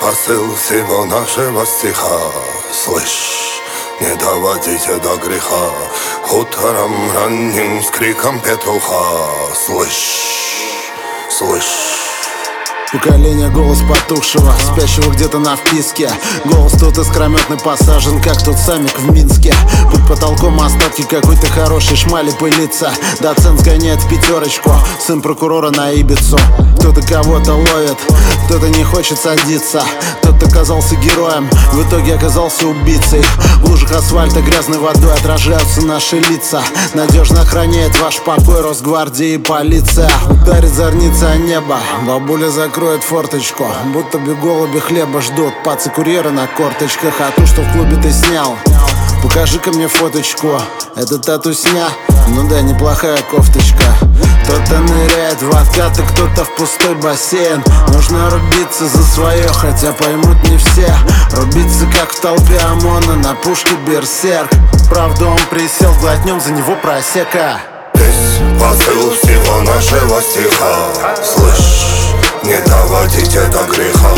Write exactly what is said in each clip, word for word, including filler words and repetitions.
посыл всего нашего стиха. Слышь, не доводите до греха утром ранним с криком петуха. Слышь, слышь. Поколение голос потухшего, спящего где-то на вписке. Голос тут искрометный посажен, как тот самик в Минске. Под потолком остатки какой-то хорошей шмали пылится. Доцент сгоняет в пятерочку, сын прокурора на Ибицу. Кто-то кого-то ловит, кто-то не хочет садиться. Кто-то оказался героем, в итоге оказался убийцей. В лужах асфальта грязной водой отражаются наши лица. Надежно охраняет ваш покой Росгвардия и полиция. Ударит зорница о небо, бабуля закроет форточку, будто бы голуби хлеба ждут. Пацы-курьеры на корточках, а ту, что в клубе ты снял, покажи-ка мне фоточку. Это тату-сня? Ну да, неплохая кофточка. Кто-то ныряет в откаты, кто-то в пустой бассейн. Нужно рубиться за свое, хотя поймут не все. Рубиться, как в толпе ОМОНа на пушке берсерк. Правда, он присел, глотнем за него просека. Весь посыл всего нашего стиха. Слышь, не доводите до греха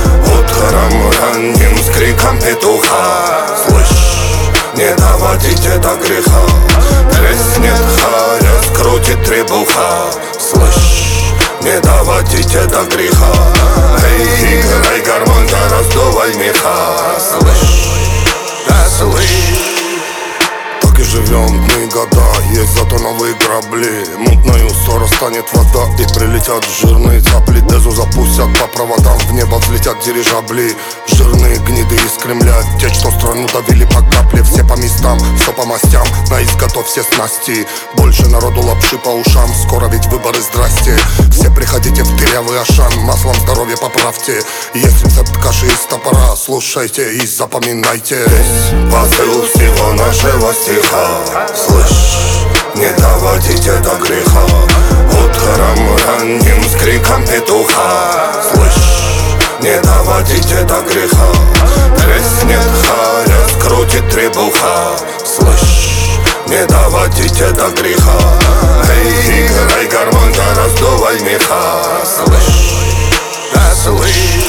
утром ранним с криком петуха. Слышь, не доводите до греха. Треснет харя, скрутит требуха. Слышь, не доводите до греха. Эй, играй гармонь, да раздувай меха. Слышь, да слышь. Так и живем дни года, есть зато новые корабли. Мутною скоро станет вода и прилетят жирные цапли. Дезу запустят по проводам, в небо взлетят дирижабли. Жирные гниды из Кремля, те, что страну давили по капле. Все по местам, все по мастям, на изготовь все снасти. Больше народу лапши по ушам, скоро ведь выборы, здрасте. Все приходите в дырявый Ашан, маслом здоровье поправьте. Есть рецепт каши из топора, слушайте и запоминайте. Весь посыл всего нашего стиха. Слышь, не доводите до греха утром ранним с криком петуха. Слышь, не доводите до греха. Треснет харя, скрутит требуха. Слышь, не доводите до греха. Эй, играй гармонь, да раздувай меха. Слышь, да слышь.